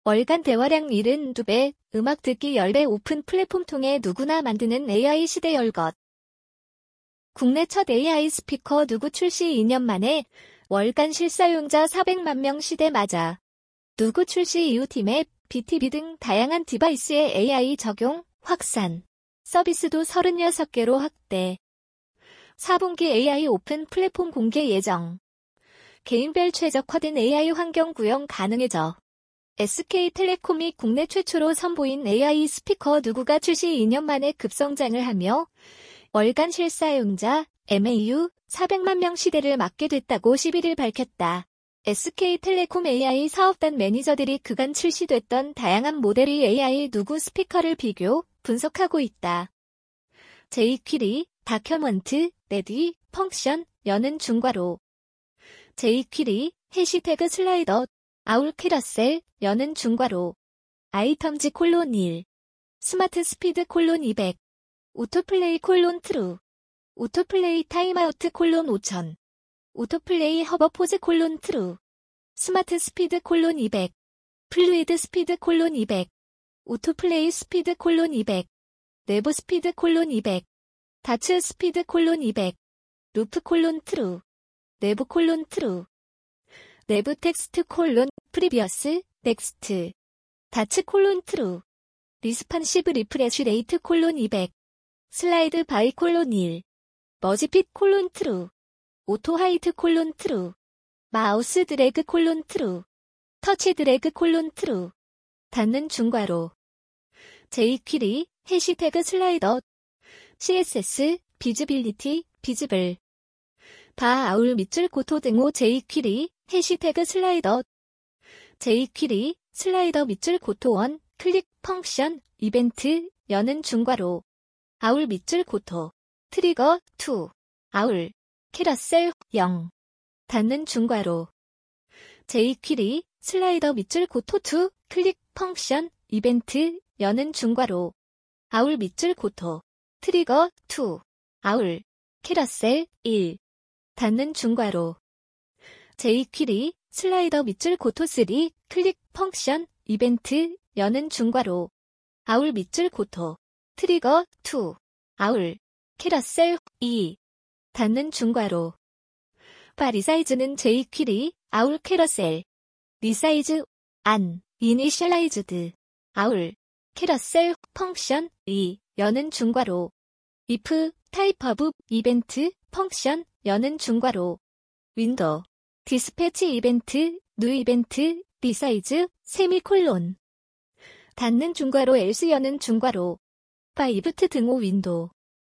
월간 대화량 72배, 음악 듣기 10배 오픈 플랫폼 통해 누구나 만드는 AI 시대 열것. 국내 첫 AI 스피커 누구 출시 2년 만에 월간 실사용자 400만 명 시대 맞아. 누구 출시 이후 팀앱, BTV 등 다양한 디바이스의 AI 적용, 확산. 서비스도 36개로 확대. 4분기 AI 오픈 플랫폼 공개 예정. 개인별 최적화된 AI 환경 구형 가능해져. SK텔레콤이 국내 최초로 선보인 AI 스피커 누구가 출시 2년 만에 급성장을 하며 월간 실사용자 MAU 400만 명 시대를 맞게 됐다고 11일 밝혔다. SK텔레콤 AI 사업단 매니저들이 그간 출시됐던 다양한 모델의 AI 누구 스피커를 비교, 분석하고 있다. jQuery, 다큐먼트, 레디, 펑션, 여는 중괄호. jQuery, 해시태그 슬라이더, 아울 캐러셀, 여는 중괄호. 아이텀즈 콜론 1. 스마트 스피드 콜론 200. 오토플레이 콜론 트루. 오토플레이 타임아우트 콜론 5000. 오토플레이 허버포즈 콜론 트루. 스마트 스피드 콜론 200. 플루이드 스피드 콜론 200. 오토플레이 스피드 콜론 200. 내부 스피드 콜론 200. 다츠 스피드 콜론 200. 루프 콜론 트루. 내부 콜론 트루. 내부 텍스트 콜론 프리비어스 넥스트. 다츠 콜론 트루. 리스판시브 리프레쉬 레이트 콜론 200. 슬라이드 바이 콜론 1. 머지핏 콜론 트루. 오토 하이트 콜론 트루. 마우스 드래그 콜론 트루. 터치 드래그 콜론 트루. 닫는 중괄호. jQuery, 해시태그 슬라이더. CSS, 비즈빌리티, 비즈블. 바 아울 밑줄 고토 등호 jQuery, 해시태그 슬라이더. jQuery, 슬라이더 밑줄 고토 1, 클릭, 펑션, 이벤트, 여는 중괄호. 아울 밑줄 고토. 트리거, 2. 아울. 캐러셀, 0. 닫는 중괄호. jQuery, 슬라이더 밑줄 고토 2, 클릭, 펑션, 이벤트, 여는 중괄호. 아울 밑줄 고토. 트리거, 2. 아울. 캐러셀, 1. 닫는 중괄호. jQuery, 슬라이더 밑줄 고토 3, 클릭, 펑션, 이벤트, 여는 중괄호. 아울 밑줄 고토. 트리거, 2. 아울. 캐러셀, 2. 닫는 중괄호. 바 리사이즈는 jQuery, 아울 캐러셀. 리사이즈, 안, 이니셜라이즈드. 아울. 캐러셀, 펑션, 2. 여는 중괄호. if, 타입 오브, 이벤트, 펑션, 여는 중괄호. 윈도우. 디스패치 이벤트, 뉴 이벤트, 리사이즈, 세미콜론. 닫는 중괄호 else 여는 중괄호. 바 이브트 등호 윈도우.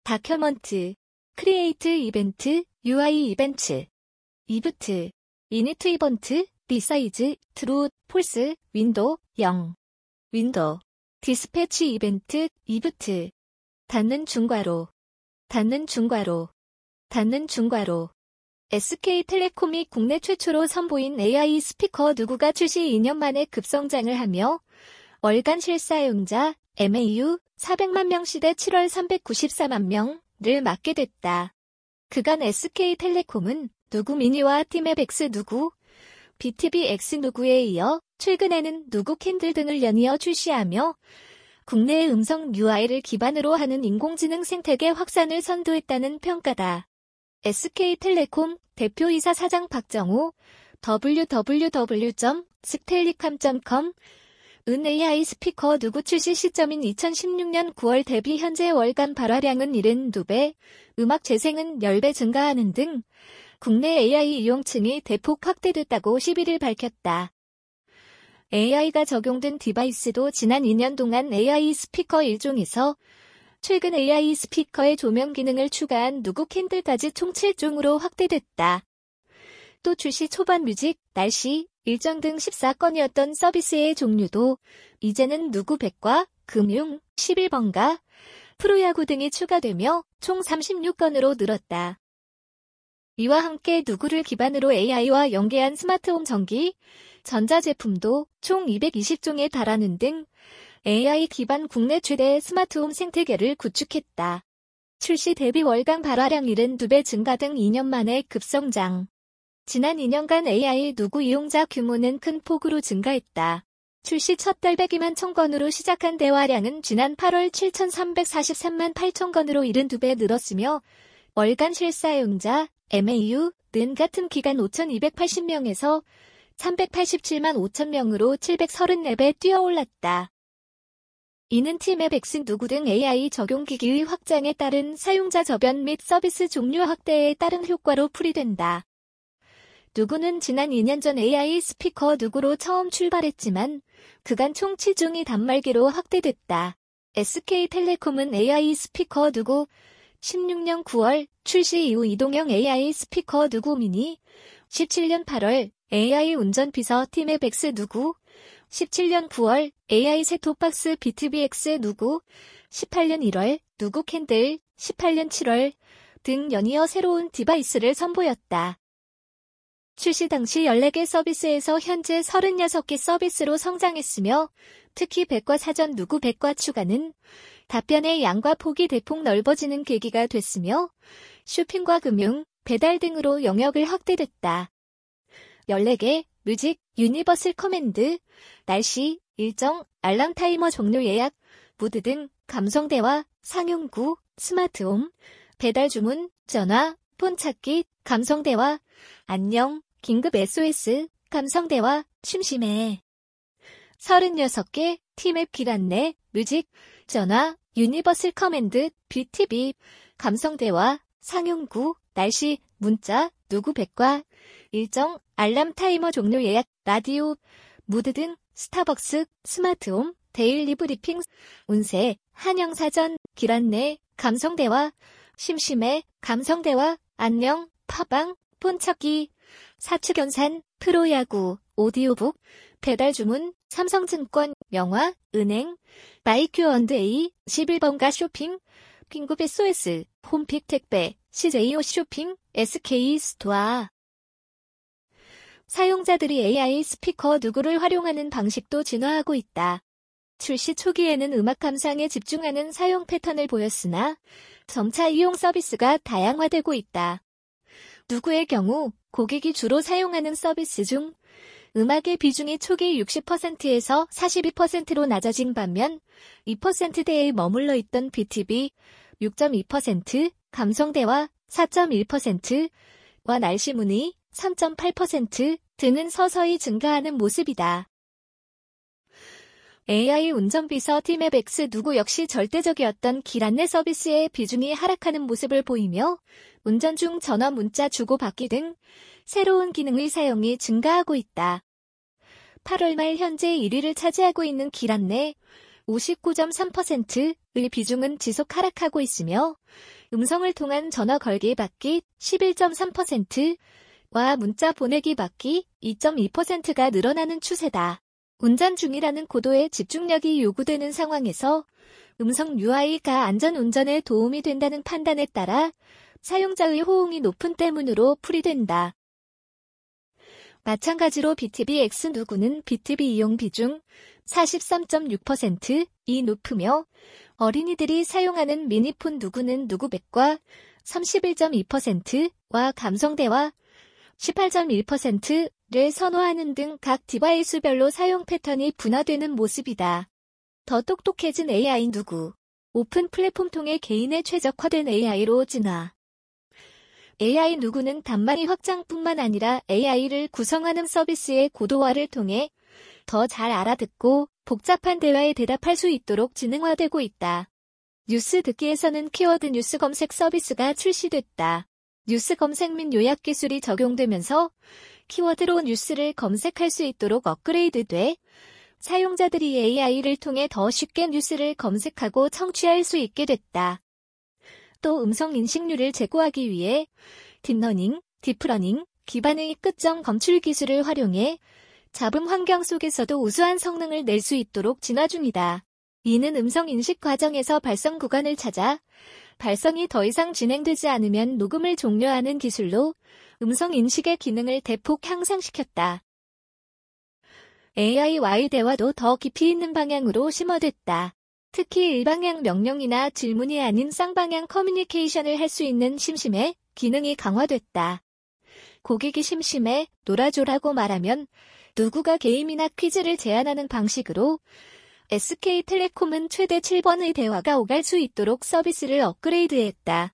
다큐먼트. 크리에이트 이벤트, UI 이벤트. 이브트. 이니트 이벤트, 리사이즈, 트루, 폴스, 윈도우, 0. 윈도우. 디스패치 이벤트, 이브트. 닫는 중괄호. 닫는 중괄호. 닫는 중괄호. SK텔레콤이 국내 최초로 선보인 AI 스피커 누구가 출시 2년 만에 급성장을 하며 월간 실사용자 MAU 400만 명 시대 7월 394만 명을 맞게 됐다. 그간 SK텔레콤은 누구 미니와 팀앱 X 누구, BTV X 누구에 이어 최근에는 누구 캔들 등을 연이어 출시하며 국내의 음성 UI를 기반으로 하는 인공지능 생태계 확산을 선도했다는 평가다. SK텔레콤 대표이사 사장 박정호 www.stellicom.com 은 AI 스피커 누구 출시 시점인 2016년 9월 대비 현재 월간 발화량은 72배, 음악 재생은 10배 증가하는 등 국내 AI 이용층이 대폭 확대됐다고 11일 밝혔다. AI가 적용된 디바이스도 지난 2년 동안 AI 스피커 1종에서 최근 AI 스피커의 조명 기능을 추가한 누구 캔들까지 총 7종으로 확대됐다. 또 출시 초반 뮤직, 날씨, 일정 등 14건이었던 서비스의 종류도 이제는 누구 백과, 금융, 11번가, 프로야구 등이 추가되며 총 36건으로 늘었다. 이와 함께 누구를 기반으로 AI와 연계한 스마트홈 전기, 전자제품도 총 220종에 달하는 등 AI 기반 국내 최대 스마트홈 생태계를 구축했다. 출시 대비 월간 발화량 72배 증가 등 2년 만에 급성장. 지난 2년간 AI 누구 이용자 규모는 큰 폭으로 증가했다. 출시 첫 달 102만 1000건으로 시작한 대화량은 지난 8월 7343만 8000건으로 72배 늘었으며 월간 실사용자 MAU는 같은 기간 5280명에서 387만 5000명으로 734배 뛰어올랐다. 이는 팀앱 X 누구 등 AI 적용기기의 확장에 따른 사용자 저변 및 서비스 종류 확대에 따른 효과로 풀이된다. 누구는 지난 2년 전 AI 스피커 누구로 처음 출발했지만 그간 총 치중이 단말기로 확대됐다. SK텔레콤은 AI 스피커 누구 16년 9월 출시 이후 이동형 AI 스피커 누구 미니 17년 8월 AI 운전비서 팀앱 X 누구 17년 9월 AI 셋톱박스 비트비 X 누구 18년 1월 누구 캔들 18년 7월 등 연이어 새로운 디바이스를 선보였다. 출시 당시 14개 서비스에서 현재 36개 서비스로 성장했으며 특히 백과사전 누구 백과 추가는 답변의 양과 폭이 대폭 넓어지는 계기가 됐으며 쇼핑과 금융, 배달 등으로 영역을 확대됐다. 14개, 뮤직, 유니버설 커맨드, 날씨, 일정, 알람 타이머 종료 예약, 무드 등 감성대화, 상용구, 스마트홈, 배달 주문, 전화, 폰 찾기, 감성대화, 안녕, 긴급 SOS, 감성대화, 심심해. 36개, 팀앱 길 안내, 뮤직, 전화, 유니버설 커맨드, BTV, 감성대화, 상용구, 날씨, 문자, 누구 백과, 일정, 알람 타이머 종료 예약, 라디오, 무드 등 스타벅스, 스마트홈, 데일리 브리핑, 운세, 한영사전, 길 안내, 감성대화, 심심해, 감성대화, 안녕, 팟빵, 폰 찾기, 사측연산, 프로야구, 오디오북, 배달 주문, 삼성증권, 영화, 은행, 마이큐&A, 11번가 쇼핑, 긴급 SOS, 홈픽 택배, CJO 쇼핑, SK 스토어. 사용자들이 AI 스피커 누구를 활용하는 방식도 진화하고 있다. 출시 초기에는 음악 감상에 집중하는 사용 패턴을 보였으나 점차 이용 서비스가 다양화되고 있다. 누구의 경우 고객이 주로 사용하는 서비스 중 음악의 비중이 초기 60%에서 42%로 낮아진 반면 2%대에 머물러 있던 BTV 6.2%, 감성대화 4.1%와 날씨 문의 3.8% 등은 서서히 증가하는 모습이다. AI 운전비서 팀앱 X 누구 역시 절대적이었던 길 안내 서비스의 비중이 하락하는 모습을 보이며 운전 중 전화 문자 주고받기 등 새로운 기능의 사용이 증가하고 있다. 8월 말 현재 1위를 차지하고 있는 길 안내 59.3%의 비중은 지속 하락하고 있으며 음성을 통한 전화 걸기 받기 11.3%와 문자 보내기 받기 2.2%가 늘어나는 추세다. 운전 중이라는 고도의 집중력이 요구되는 상황에서 음성 UI가 안전 운전에 도움이 된다는 판단에 따라 사용자의 호응이 높은 때문으로 풀이된다. 마찬가지로 BTV X 누구는 BTV 이용 비중 43.6%이 높으며 어린이들이 사용하는 미니폰 누구는 누구백과 31.2%와 감성대화 18.1%를 선호하는 등 각 디바이스별로 사용 패턴이 분화되는 모습이다. 더 똑똑해진 AI 누구 오픈 플랫폼 통해 개인에 최적화된 AI로 진화. AI 누구는 단말이 확장뿐만 아니라 AI를 구성하는 서비스의 고도화를 통해 더 잘 알아듣고 복잡한 대화에 대답할 수 있도록 지능화되고 있다. 뉴스 듣기에서는 키워드 뉴스 검색 서비스가 출시됐다. 뉴스 검색 및 요약 기술이 적용되면서 키워드로 뉴스를 검색할 수 있도록 업그레이드돼 사용자들이 AI를 통해 더 쉽게 뉴스를 검색하고 청취할 수 있게 됐다. 또 음성 인식률을 제고하기 위해 딥러닝, 딥러닝 기반의 끝점 검출 기술을 활용해 잡음 환경 속에서도 우수한 성능을 낼 수 있도록 진화 중이다. 이는 음성 인식 과정에서 발성 구간을 찾아 발성이 더 이상 진행되지 않으면 녹음을 종료하는 기술로 음성 인식의 기능을 대폭 향상시켰다. AI와의 대화도 더 깊이 있는 방향으로 심화됐다. 특히 일방향 명령이나 질문이 아닌 쌍방향 커뮤니케이션을 할 수 있는 심심해 기능이 강화됐다. 고객이 심심해 놀아줘라고 말하면 누구가 게임이나 퀴즈를 제안하는 방식으로 SK텔레콤은 최대 7번의 대화가 오갈 수 있도록 서비스를 업그레이드했다.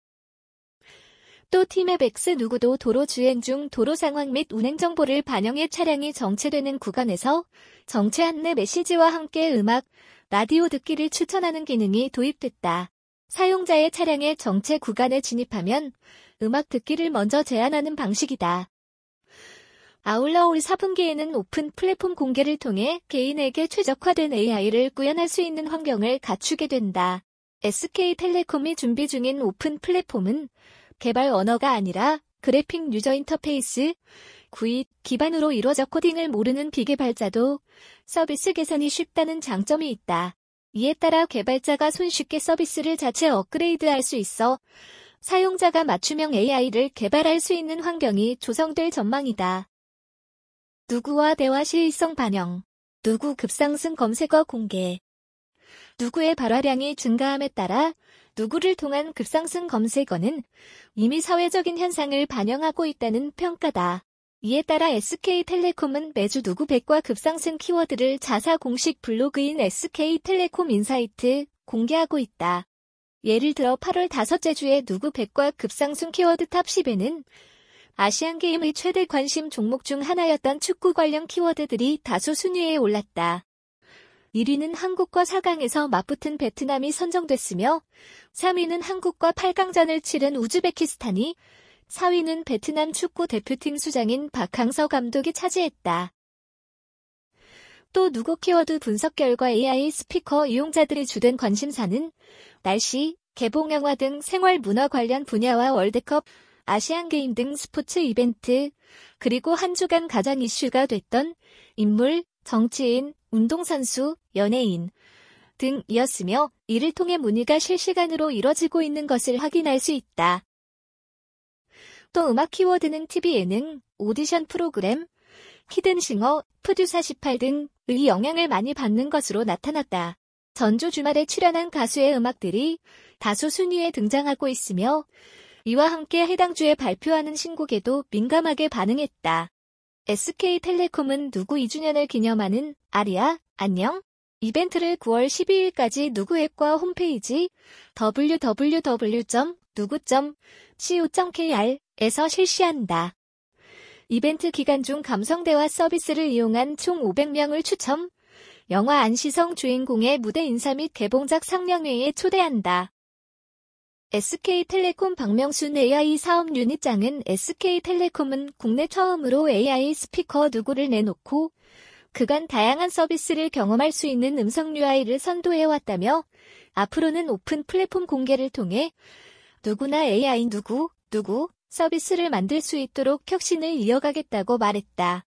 또 티맵X 누구도 도로 주행 중 도로 상황 및 운행 정보를 반영해 차량이 정체되는 구간에서 정체 안내 메시지와 함께 음악, 라디오 듣기를 추천하는 기능이 도입됐다. 사용자의 차량의 정체 구간에 진입하면 음악 듣기를 먼저 제안하는 방식이다. 아울러 올 4분기에는 오픈 플랫폼 공개를 통해 개인에게 최적화된 AI를 구현할 수 있는 환경을 갖추게 된다. SK텔레콤이 준비 중인 오픈 플랫폼은 개발 언어가 아니라 그래픽 유저 인터페이스, GUI 기반으로 이루어져 코딩을 모르는 비개발자도 서비스 개선이 쉽다는 장점이 있다. 이에 따라 개발자가 손쉽게 서비스를 자체 업그레이드할 수 있어 사용자가 맞춤형 AI를 개발할 수 있는 환경이 조성될 전망이다. 누구와 대화 시의성 반영. 누구 급상승 검색어 공개. 누구의 발화량이 증가함에 따라 누구를 통한 급상승 검색어는 이미 사회적인 현상을 반영하고 있다는 평가다. 이에 따라 SK텔레콤은 매주 누구 100과 급상승 키워드를 자사 공식 블로그인 SK텔레콤 인사이트 공개하고 있다. 예를 들어 8월 5째 주에 누구 100과 급상승 키워드 탑 10에는 아시안게임의 최대 관심 종목 중 하나였던 축구 관련 키워드들이 다수 순위에 올랐다. 1위는 한국과 4강에서 맞붙은 베트남이 선정됐으며 3위는 한국과 8강전을 치른 우즈베키스탄이, 4위는 베트남 축구 대표팀 수장인 박항서 감독이 차지했다. 또 누구 키워드 분석 결과 AI 스피커 이용자들의 주된 관심사는 날씨, 개봉영화 등 생활 문화 관련 분야와 월드컵, 아시안게임 등 스포츠 이벤트, 그리고 한 주간 가장 이슈가 됐던 인물, 정치인, 운동선수, 연예인 등이었으며 이를 통해 문의가 실시간으로 이뤄지고 있는 것을 확인할 수 있다. 또 음악 키워드는 TV 예능, 오디션 프로그램, 히든싱어, 프듀사 18 등의 영향을 많이 받는 것으로 나타났다. 전주 주말에 출연한 가수의 음악들이 다수 순위에 등장하고 있으며 이와 함께 해당 주에 발표하는 신곡에도 민감하게 반응했다. SK텔레콤은 누구 2주년을 기념하는 아리아, 안녕? 이벤트를 9월 12일까지 누구 앱과 홈페이지 www.nugu.co.kr에서 실시한다. 이벤트 기간 중 감성대화 서비스를 이용한 총 500명을 추첨, 영화 안시성 주인공의 무대 인사 및 개봉작 상영회에 초대한다. SK텔레콤 박명순 AI 사업 유닛장은 SK텔레콤은 국내 처음으로 AI 스피커 누구를 내놓고 그간 다양한 서비스를 경험할 수 있는 음성 UI를 선도해왔다며 앞으로는 오픈 플랫폼 공개를 통해 누구나 AI 누구 서비스를 만들 수 있도록 혁신을 이어가겠다고 말했다.